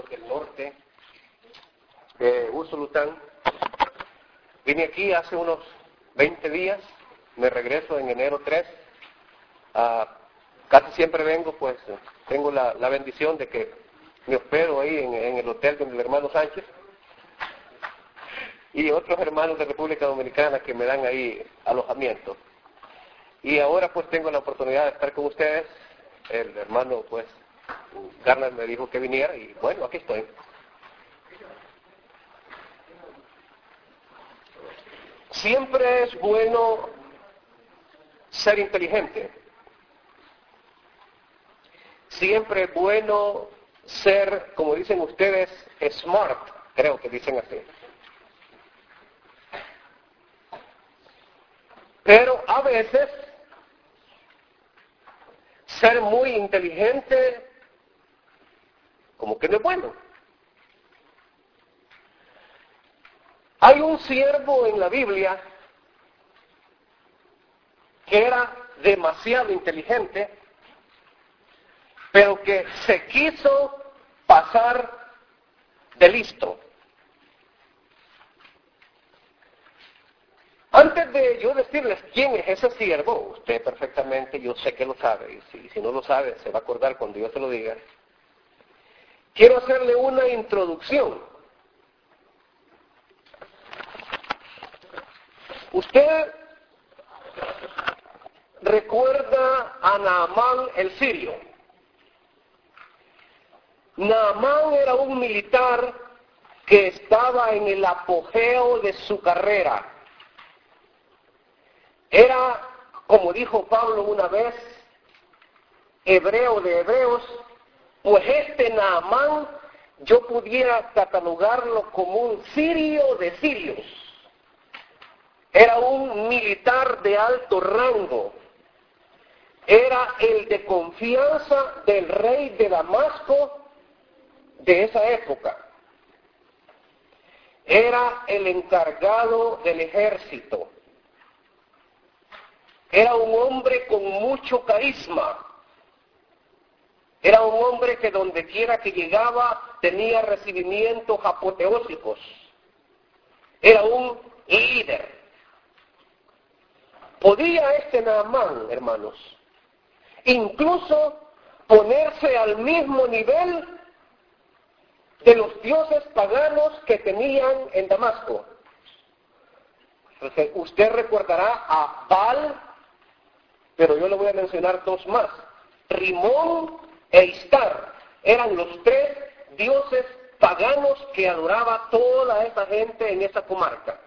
del norte de Usulután. Vine aquí hace unos 20 días, me regreso en enero 3. Casi siempre vengo, pues tengo la bendición de que me hospedo ahí en el hotel con el hermano Sánchez y otros hermanos de República Dominicana que me dan ahí alojamiento. Y ahora pues tengo la oportunidad de estar con ustedes. El hermano pues Garner me dijo que viniera y bueno, aquí estoy. Siempre es bueno ser inteligente. Siempre es bueno ser, como dicen ustedes, smart, creo que dicen así. Pero a veces ser muy inteligente como que no es bueno. Hay un siervo en la Biblia que era demasiado inteligente, pero que se quiso pasar de listo. Antes de yo decirles quién es ese siervo, usted perfectamente, yo sé que lo sabe, y si no lo sabe, se va a acordar cuando yo se lo diga. Quiero hacerle una introducción. Usted recuerda a Naamán el sirio. Naamán era un militar que estaba en el apogeo de su carrera. Era, como dijo Pablo una vez, hebreo de hebreos, pues este Naamán yo pudiera catalogarlo como un sirio de sirios. Era un militar de alto rango. Era el de confianza del rey de Damasco de esa época. Era el encargado del ejército. Era un hombre con mucho carisma. Era un hombre que donde quiera que llegaba tenía recibimientos apoteósicos. Era un líder. Podía este Naamán, hermanos, incluso ponerse al mismo nivel de los dioses paganos que tenían en Damasco. Entonces, usted recordará a Baal, pero yo le voy a mencionar dos más. Rimón e Istar eran los tres dioses paganos que adoraba toda esa gente en esa comarca.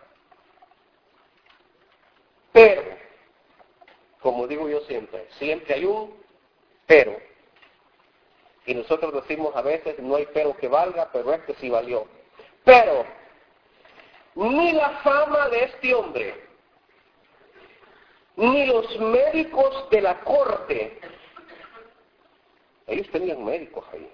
Pero, como digo yo siempre hay un pero. Y nosotros decimos a veces, no hay pero que valga, pero este sí valió. Pero, ni la fama de este hombre, ni los médicos de la corte, ellos tenían médicos ahí,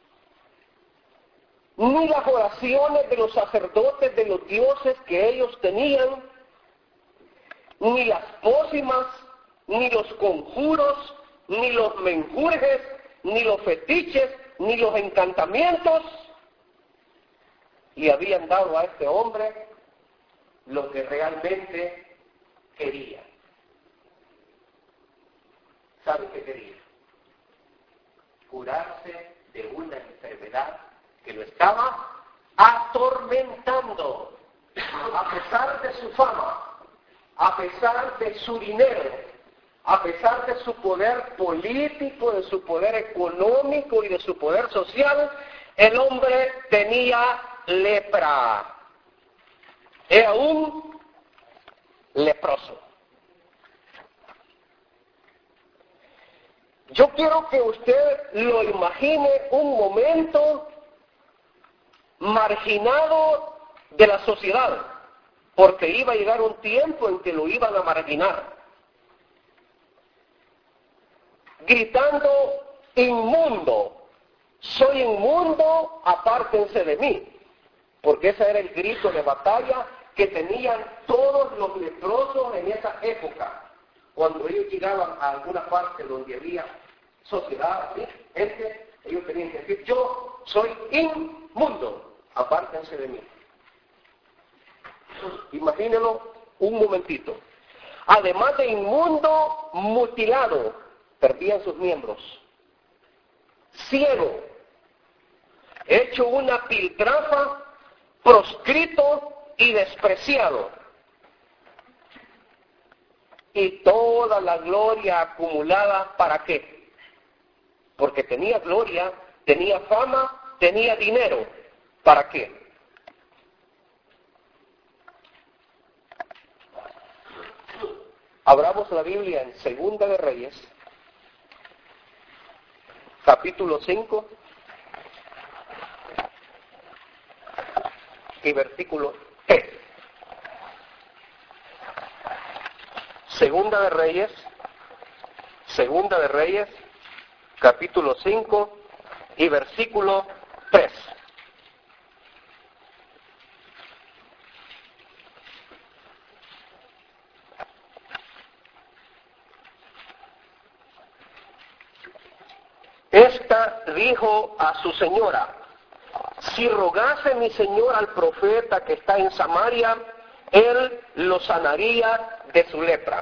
ni las oraciones de los sacerdotes de los dioses que ellos tenían, ni las pócimas, ni los conjuros, ni los menjurjes, ni los fetiches, ni los encantamientos, y habían dado a este hombre lo que realmente quería. ¿Sabe qué quería? Curarse de una enfermedad que lo estaba atormentando, a pesar de su fama, a pesar de su dinero, a pesar de su poder político, de su poder económico y de su poder social. El hombre tenía lepra. Era un leproso. Yo quiero que usted lo imagine un momento marginado de la sociedad, porque iba a llegar un tiempo en que lo iban a marginar. Gritando, inmundo, soy inmundo, apártense de mí. Porque ese era el grito de batalla que tenían todos los leprosos en esa época. Cuando ellos llegaban a alguna parte donde había sociedad, ¿sí? Gente, Ellos tenían que decir, yo soy inmundo, apártense de mí. Imagínenlo un momentito. Además de inmundo, mutilado, perdían sus miembros. Ciego, hecho una piltrafa, proscrito y despreciado. Y toda la gloria acumulada, ¿para qué? Porque tenía gloria, tenía fama, tenía dinero. ¿Para qué? Abramos la Biblia en Segunda de Reyes, capítulo 5 y versículo 3. Segunda de Reyes, capítulo 5 y versículo 3. Esta dijo a su señora, si rogase mi señor al profeta que está en Samaria, él lo sanaría de su lepra.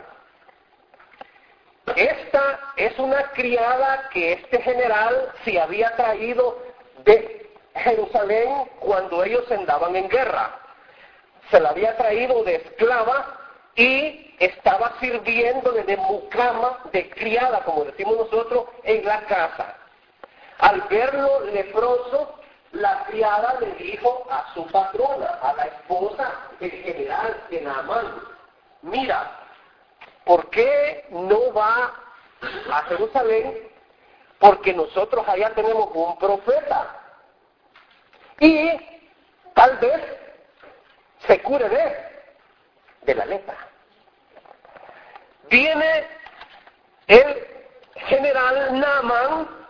Esta es una criada que este general se había traído de Jerusalén cuando ellos andaban en guerra. Se la había traído de esclava y estaba sirviéndole de mucama, de criada, como decimos nosotros, en la casa. Al verlo leproso, la criada le dijo a su patrona, a la esposa del general de Naamán, mira, ¿por qué no va a Jerusalén? Porque nosotros allá tenemos un profeta. Y tal vez se cure de la lepra. Viene el general Naamán,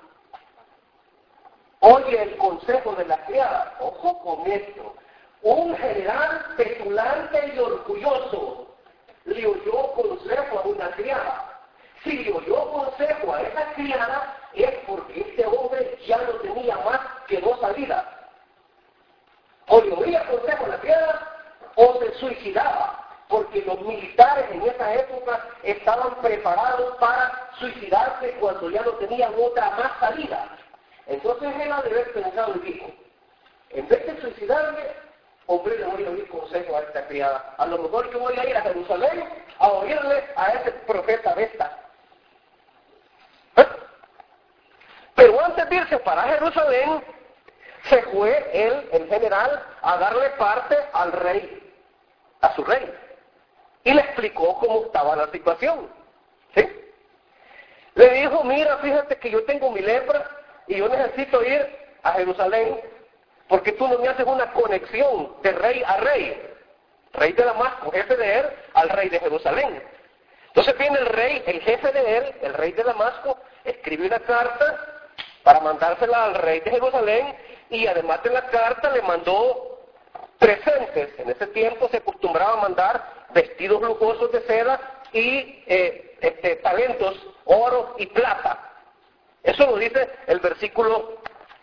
oye el consejo de la criada. Ojo con esto. Un general petulante y orgulloso le oyó consejo a una criada. Si le oyó consejo a esa criada es porque este hombre ya no tenía más que dos salidas. O le oía consejo a la criada o se suicidaba. Porque los militares en esa época estaban preparados para suicidarse cuando ya no tenían otra más salida. Entonces él ha de haber pensado y dijo, en vez de suicidarme, hombre, le voy a oír consejo a esta criada. A lo mejor yo voy a ir a Jerusalén a oírle a ese profeta de esta. Pero antes de irse para Jerusalén, se fue él, el general, a darle parte al rey, a su rey. Y le explicó cómo estaba la situación. ¿Sí? Le dijo, mira, fíjate que yo tengo mi lepra y yo necesito ir a Jerusalén porque tú no me haces una conexión de rey a rey. Rey de Damasco, jefe de él, al rey de Jerusalén. Entonces viene el rey, el jefe de él, el rey de Damasco, escribe una carta para mandársela al rey de Jerusalén y además de la carta le mandó presentes. En ese tiempo se acostumbraba a mandar vestidos lujosos de seda y talentos, oro y plata. Eso lo dice el versículo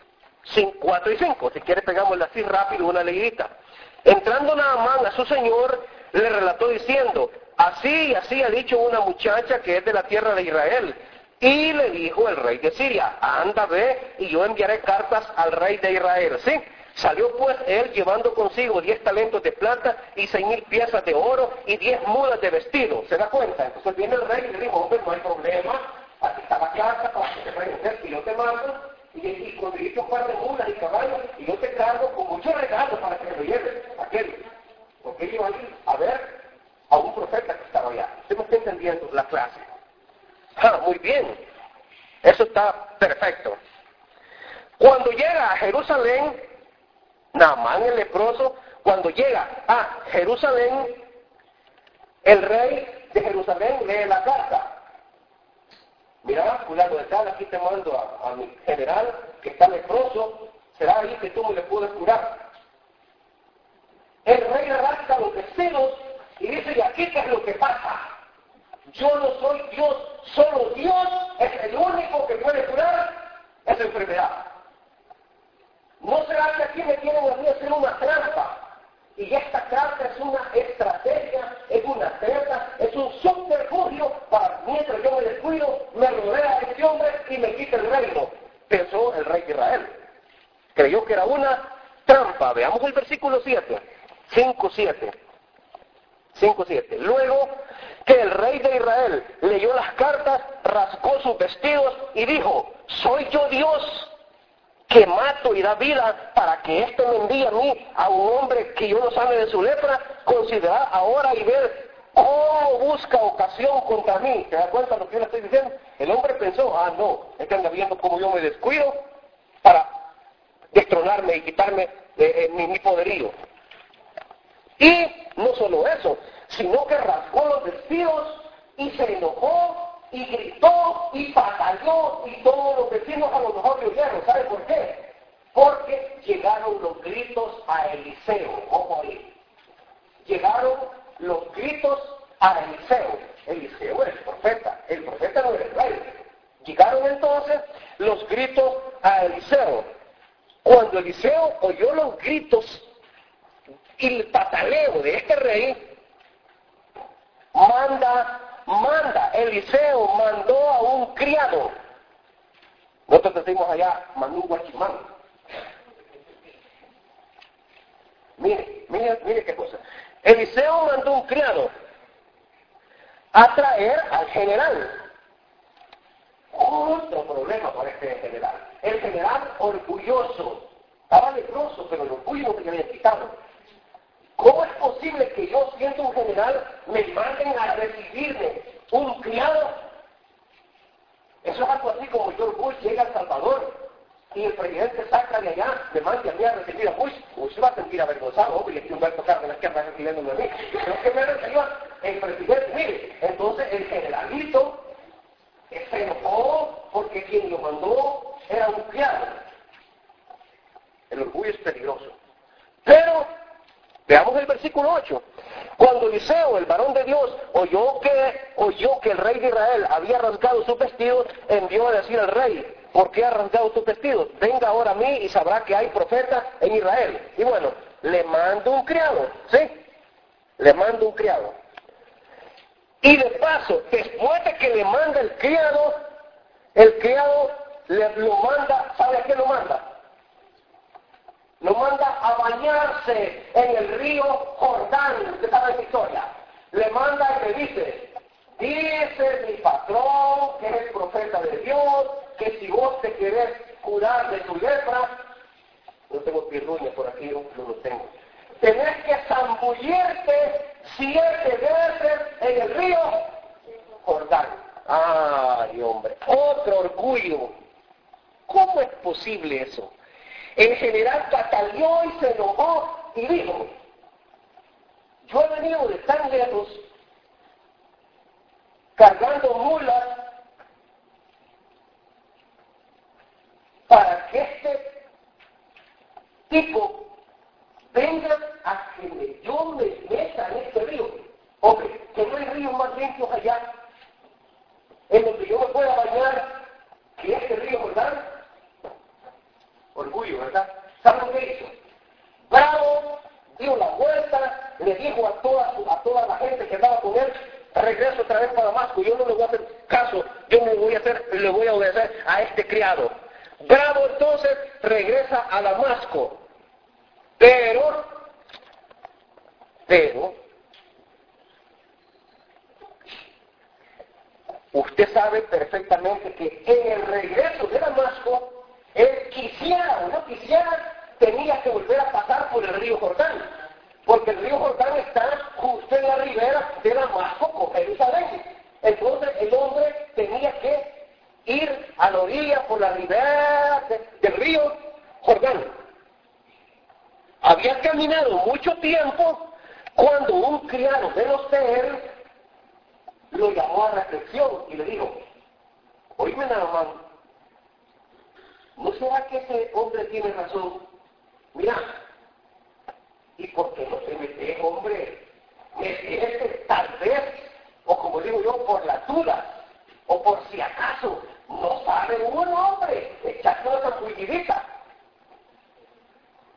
4 y 5. Si quiere pegámosle así rápido una leidita. Entrando Naamán a su señor, le relató diciendo, así y así ha dicho una muchacha que es de la tierra de Israel. Y le dijo el rey de Siria, anda, ve, y yo enviaré cartas al rey de Israel. ¿Sí? Salió pues él llevando consigo 10 talentos de plata y 6,000 piezas de oro y 10 mudas de vestido. ¿Se da cuenta? Entonces viene el rey y le dijo, hombre, no hay problema, aquí está la carta para que te vayan a hacer, y yo te mando, y conseguiste un par de mulas y caballos, y yo te cargo con mucho regalo para que me lo lleves aquel. Porque iba a ir a ver a un profeta que estaba allá. ¿Usted me está entendiendo la clase? Muy bien. Eso está perfecto. Cuando llega a Jerusalén, Naamán el leproso, cuando llega a Jerusalén, el rey de Jerusalén lee la carta. Mira, fulano de tal, aquí te mando a mi general que está leproso, será ahí que tú me le puedes curar. El rey arranca los vestidos y dice, ¿y aquí qué es lo que pasa? Yo no soy Dios, solo Dios es el único que puede curar esa enfermedad. que aquí me quieren a mí hacer una trampa. Y esta trampa es una estrategia, es una treta, es un subterfugio para mientras yo me descuido, me rodea a este hombre y me quita el reino. Pensó el rey de Israel. Creyó que era una trampa. Veamos el versículo 7. 5:7. 5:7. Luego que el rey de Israel leyó las cartas, rasgó sus vestidos y dijo: ¿soy yo Dios que mato y da vida para que éste me envíe a mí, a un hombre que yo no sane de su lepra? Considerad ahora y ver cómo busca ocasión contra mí. ¿Te das cuenta de lo que yo le estoy diciendo? El hombre pensó: no, es que anda viendo cómo yo me descuido para destronarme y quitarme mi poderío. Y no solo eso, sino que rasgó los vestidos y se enojó y gritó y pataleó, y todos los vecinos a lo mejor le oyeron. ¿Sabe por qué? Porque llegaron los gritos a Eliseo. Ojo ahí. Llegaron los gritos a Eliseo. Eliseo era el profeta no era el rey. Llegaron entonces los gritos a Eliseo. Cuando Eliseo oyó los gritos y el pataleo de este rey, Eliseo mandó a un criado. Nosotros decimos allá, mandó un guachimán. Mire qué cosa. Eliseo mandó un criado a traer al general. Otro problema para este general. El general orgulloso. Estaba leproso, pero el orgullo no se le había quitado. ¿Cómo es posible que yo, siendo un general, me manden a recibirme un criado? Eso es algo así como George Bush llega a El Salvador y el presidente saca de allá, me manda a mí a recibir a Bush. Bush se va a sentir avergonzado, y aquí Humberto Cárdenas que anda recibiéndome a mí. Pero que me reciba el presidente. Mire, entonces el generalito se enojó porque quien lo mandó era un criado. El orgullo es peligroso. Pero veamos el versículo 8. Cuando Eliseo, el varón de Dios, oyó que el rey de Israel había rasgado sus vestidos, envió a decir al rey: ¿por qué ha rasgado tus vestidos? Venga ahora a mí y sabrá que hay profeta en Israel. Y bueno, le mando un criado, ¿sí? Le mando un criado. Y de paso, después de que le manda el criado lo manda, ¿sabe a qué lo manda? Lo manda a bañarse en el río Jordán. Usted sabe la historia. Le manda y le dice mi patrón, que es el profeta de Dios, que si vos te querés curar de tu lepra, no tengo pirruña por aquí, no lo tengo, tenés que zambullirte 7 veces en el río Jordán. Ay, hombre, otro orgullo. ¿Cómo es posible eso? El general pataleó y se enojó y dijo: yo he venido de tan lejos cargando mulas para que este tipo venga a que yo me meta en este río. Hombre, que no hay ríos más limpios allá en donde yo me pueda bañar que este río Jordán. Orgullo, ¿verdad? ¿Saben lo que hizo? Bravo, dio la vuelta, le dijo a toda la gente que andaba con él: regreso otra vez para Damasco, yo no le voy a hacer caso, le voy a obedecer a este criado. Bravo, entonces regresa a Damasco. Pero, usted sabe perfectamente que en el regreso de Damasco, él quisiera o no quisiera, tenía que volver a pasar por el río Jordán, porque el río Jordán está justo en la ribera de Damasco con Jerusalén. Entonces el hombre tenía que ir a la orilla por la ribera del río Jordán. Había caminado mucho tiempo cuando un criado de los de él lo llamó a reflexión y le dijo: oíme, Naamán, ¿no será que ese hombre tiene razón? Mira, ¿y por qué no te metes, hombre? Metete tal vez, o como digo yo, por la duda, o por si acaso, no sabe uno, hombre, echate una zambullidita.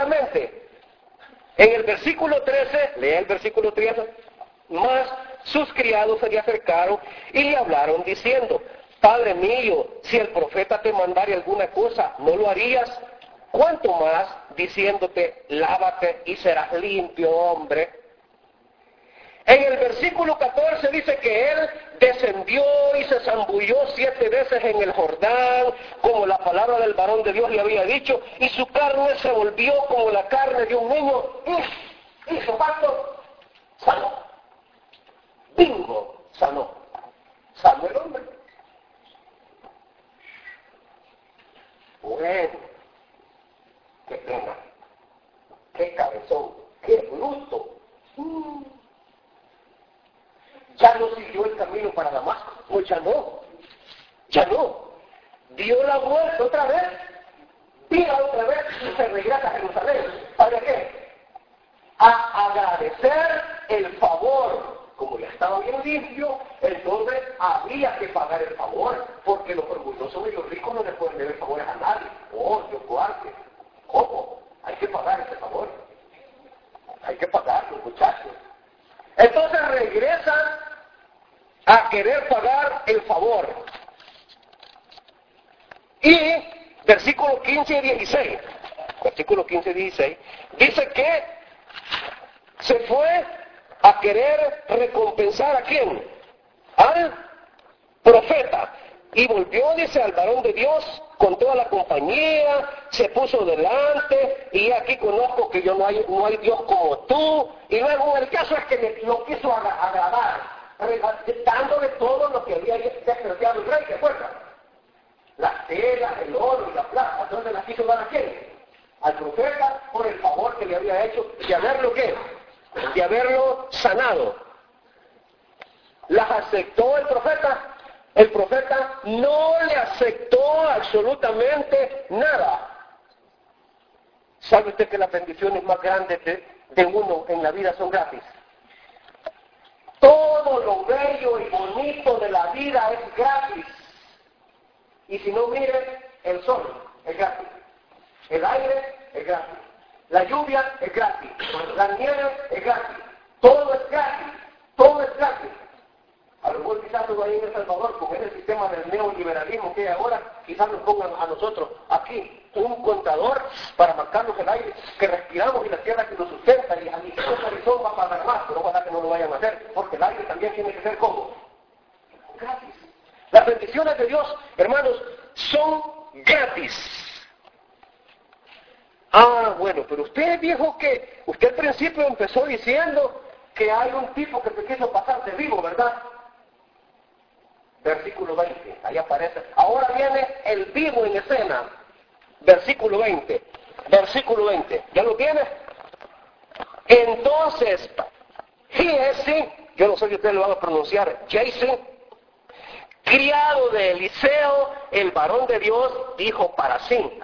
inmediatamente, en el versículo 13, lea el versículo 13, más sus criados se le acercaron y le hablaron diciendo, Padre mío, si el profeta te mandare alguna cosa, ¿no lo harías? ¿Cuánto más diciéndote, lávate y serás limpio, hombre? En el versículo 14 dice que él descendió y se zambulló 7 veces en el Jordán, como la palabra del varón de Dios le había dicho, y su carne se volvió como la carne de un niño, y su pacto sanó. Bingo, sanó. Sanó el hombre. Bueno, qué pena, qué cabezón, qué bruto. Ya no siguió el camino para Damasco, pues ya no. Dio la vuelta otra vez, tira otra vez y se regresa a Jerusalén. ¿Para qué? A agradecer el favor. Como ya estaba bien limpio, entonces había que pagar el favor, porque los orgullosos y los ricos no le pueden deber favores a nadie. Dios guarde. ¿Cómo? Hay que pagar ese favor. Hay que pagarlo, muchachos. Entonces regresa a querer pagar el favor. Y versículo 15 y 16, dice que se fue a querer recompensar ¿a quién? Al profeta. Y volvió, dice, al varón de Dios con toda la compañía, se puso delante, y aquí conozco que no hay Dios como tú. Y luego el caso es que lo quiso agradar, dándole todo lo que había despreciado el rey, ¿te acuerdas? Las telas, el oro y la plata. Entonces las quiso dar a quién? Al profeta, por el favor que le había hecho de haberlo ¿qué? De haberlo sanado. ¿Las aceptó el profeta? El profeta no le aceptó absolutamente nada. ¿Sabe usted que las bendiciones más grandes de uno en la vida son gratis? Todo lo bello y bonito de la vida es gratis. Y si no, mire, el sol es gratis, el aire es gratis, la lluvia es gratis, la nieve es gratis, todo es gratis, todo es gratis. A lo mejor quizás todo ahí en El Salvador, con ese sistema del neoliberalismo que hay ahora, quizás nos pongan a nosotros aquí un contador para marcarnos el aire que respiramos y la tierra que nos sustenta, y a mi horizonte va a pagar más, pero ojalá que no lo vayan a hacer, porque el aire también tiene que ser como gratis. Las bendiciones de Dios, hermanos, son gratis. Bueno, pero usted dijo que, usted al principio empezó diciendo que hay un tipo que se quiso pasar de vivo, ¿verdad? Versículo 20, ahí aparece. Ahora viene el vivo en escena. Versículo 20, ¿ya lo tiene? Entonces, Giesi, yo no sé si ustedes lo van a pronunciar, Giesi, criado de Eliseo, el varón de Dios, dijo para sí,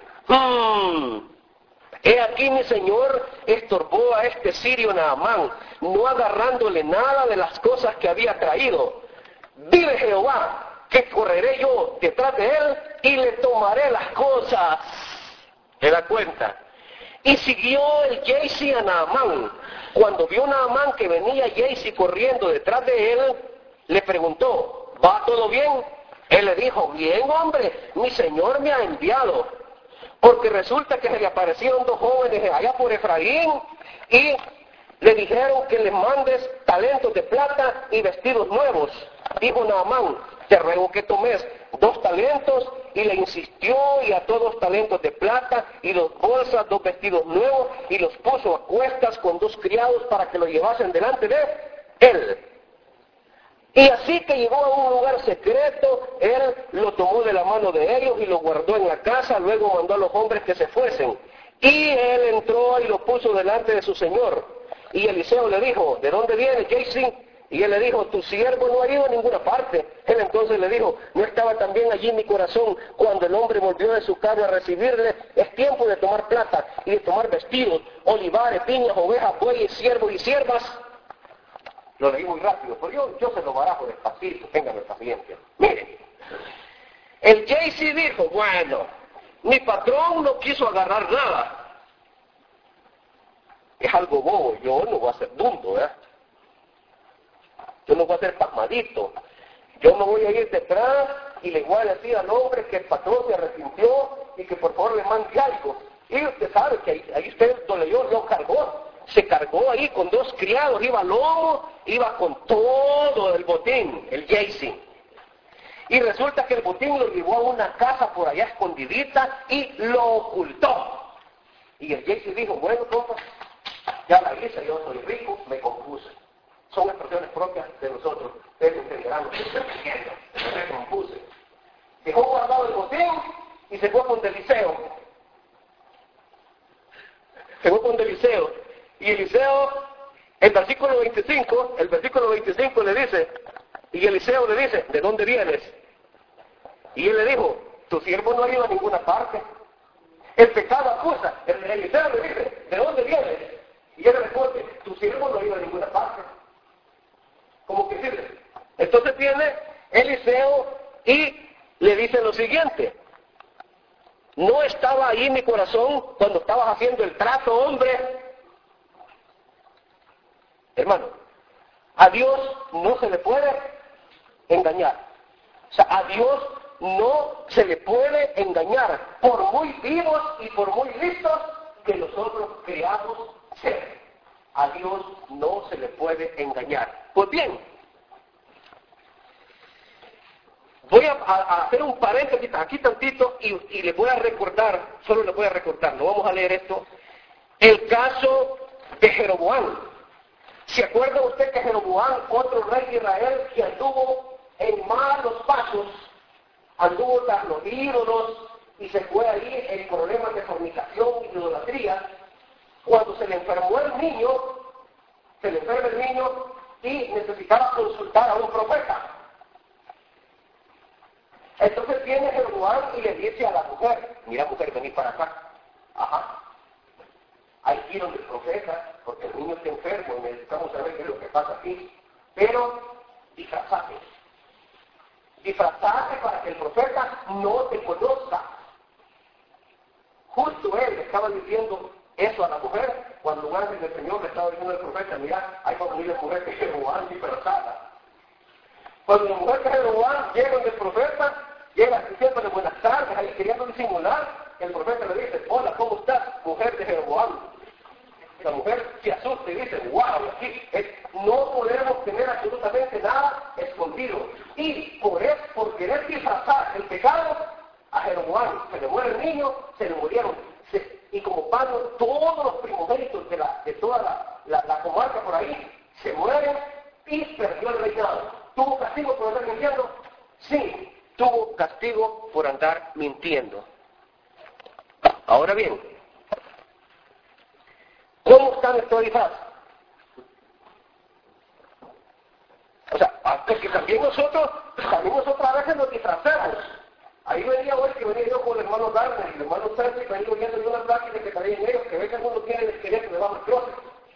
he aquí mi señor estorbó a este sirio Naamán, no agarrándole nada de las cosas que había traído. Vive Jehová, que correré yo detrás de él y le tomaré las cosas. ¿Se da cuenta? Y siguió el Giesi a Naamán. Cuando vio Naamán que venía Giesi corriendo detrás de él, le preguntó, ¿va todo bien? Él le dijo, bien hombre, mi señor me ha enviado. Porque resulta que se le aparecieron 2 jóvenes allá por Efraín y le dijeron que les mandes talentos de plata y vestidos nuevos. Dijo Naamán, te ruego que tomes 2 talentos, y le insistió y ató 2 talentos de plata y 2 bolsas, 2 vestidos nuevos, y los puso a cuestas con 2 criados para que lo llevasen delante de él. Y así que llegó a un lugar secreto, él lo tomó de la mano de ellos y lo guardó en la casa, luego mandó a los hombres que se fuesen. Y él entró y lo puso delante de su señor. Y Eliseo le dijo, ¿de dónde viene, Giesi? Y él le dijo, tu siervo no ha ido a ninguna parte. Él entonces le dijo, ¿no estaba también allí mi corazón cuando el hombre volvió de su carro a recibirle? Es tiempo de tomar plata y de tomar vestidos, olivares, piñas, ovejas, bueyes, siervos y siervas. Lo leí muy rápido, pero yo se lo barajo despacito, ténganme paciencia. Miren, el Giesi dijo, bueno, mi patrón no quiso agarrar nada. es algo bobo, yo no voy a ser dundo, ¿verdad? Yo no voy a ser pasmadito. Yo me voy a ir detrás y le voy a decir al hombre que el patrón se arrepintió y que por favor le mande algo. Y usted sabe que ahí usted lo leyó, lo cargó. Se cargó ahí con 2 criados, iba lomo, iba con todo el botín, el Jaycee. Y resulta que el botín lo llevó a una casa por allá escondidita y lo ocultó. Y el Jaycee dijo, bueno, compa, ya la hice, yo soy rico, me compuse. Son expresiones propias de nosotros, ustedes entenderán lo que estoy diciendo, me compuse. Dejó guardado el botín y se fue con Eliseo. Se fue con Eliseo. Y Eliseo, el versículo 25 le dice, y Eliseo le dice, ¿de dónde vienes? Y él le dijo, tu siervo no ha ido a ninguna parte. El pecado acusa. Eliseo le dice, ¿de dónde vienes? Y él le responde, tu siervo no ha ido a ninguna parte. ¿Cómo que dice? Entonces viene Eliseo y le dice lo siguiente, ¿no estaba ahí mi corazón cuando estabas haciendo el trato, hombre? Hermano, a Dios no se le puede engañar. O sea, a Dios no se le puede engañar, por muy vivos y por muy listos que nosotros creamos ser. A Dios no se le puede engañar. Pues bien, voy a hacer un paréntesis aquí tantito y les voy a recordar, solo les voy a recordar, no vamos a leer esto, el caso de Jeroboam. ¿Se acuerda usted que Jeroboam, otro rey de Israel, que anduvo en malos pasos, anduvo tras los ídolos y se fue ahí en problemas de fornicación y idolatría? Cuando se le enfermó el niño, y necesitaba consultar a un profeta. Entonces viene Jeroboam y le dice a la mujer, mira mujer, vení para acá. Ajá. Hay que ir donde el profeta, porque el niño está enfermo y necesitamos saber qué es lo que pasa aquí. Pero disfrazate. Disfrazate para que el profeta no te conozca. Justo él le estaba diciendo eso a la mujer, cuando un ángel del Señor le estaba diciendo al profeta, mira, hay como una mujer que es Jeroboam disfrazada. Cuando la mujer de Jeroboam llega donde el profeta, llega diciéndole buenas tardes, ahí queriendo disimular, el profeta le dice, hola, ¿cómo estás, mujer de Jeroboam? La mujer se asusta y dice, wow, aquí no podemos tener absolutamente nada escondido. Y por querer disfrazar el pecado, a Jeroboam se le muere el niño, se le murieron. Y como Pablo, todos los primogénitos de toda la comarca por ahí se mueren y perdió el reinado. ¿Tuvo castigo por andar mintiendo? Sí, tuvo castigo por andar mintiendo. Ahora bien, ¿cómo está nuestro disfraz? O sea, porque también nosotros a veces nos disfrazamos. Ahí venía hoy que venía yo con el hermano Garner y el hermano Sánchez, que venía oyendo una plática que traían ellos, que ve que alguno tiene el esqueleto debajo del closet.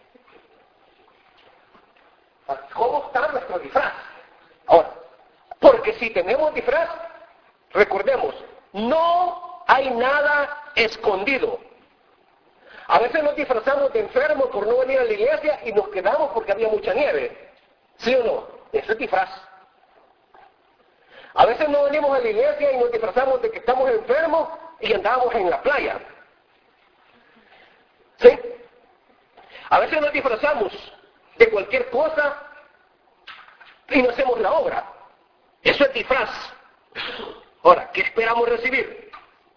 ¿Cómo está nuestro disfraz? Ahora, porque si tenemos disfraz, recordemos, no hay nada escondido. A veces nos disfrazamos de enfermos por no venir a la iglesia y nos quedamos porque había mucha nieve. ¿Sí o no? Eso es disfraz. A veces no venimos a la iglesia y nos disfrazamos de que estamos enfermos y andamos en la playa. ¿Sí? A veces nos disfrazamos de cualquier cosa y no hacemos la obra. Eso es disfraz. Ahora, ¿qué esperamos recibir?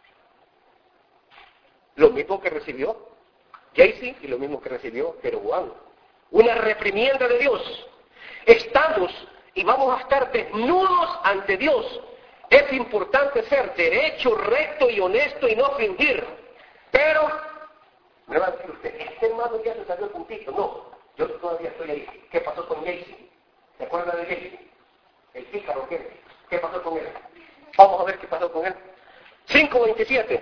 Lo mismo que recibió Jaycee y lo mismo que recibió Jeroboam. Una reprimienda de Dios. Estamos y vamos a estar desnudos ante Dios. Es importante ser derecho, recto y honesto y no fingir. Pero, me va a decir usted, este hermano ya se salió el puntito. No, yo todavía estoy ahí. ¿Qué pasó con Jaycee? ¿Se acuerda de Jaycee? El pícaro, ¿qué pasó con él? Vamos a ver qué pasó con él. 5:27.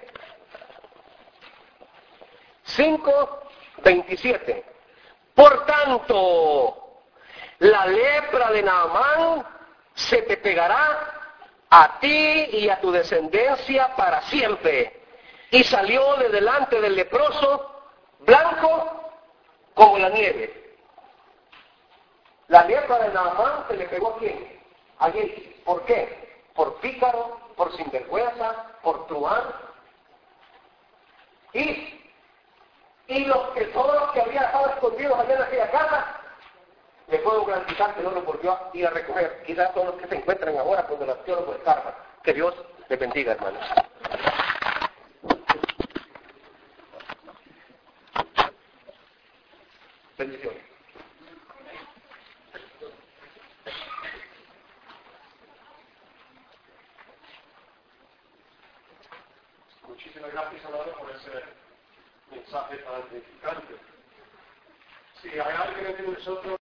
5:27. Por tanto, la lepra de Naamán se te pegará a ti y a tu descendencia para siempre. Y salió de delante del leproso, blanco como la nieve. La lepra de Naamán se le pegó a quién? A Giesi. ¿Por qué? Por pícaro, por sinvergüenza, por truán. Y todos los que habían estado escondidos allá en aquella casa, le puedo garantizar que no los volvió a ir a recoger. Quizás todos los que se encuentran ahora cuando los teólogos escarpan. Que Dios les bendiga, hermanos. Bendiciones. Muchísimas gracias, Salvador, por ese mensaje tan edificante. Si hay alguien entre nosotros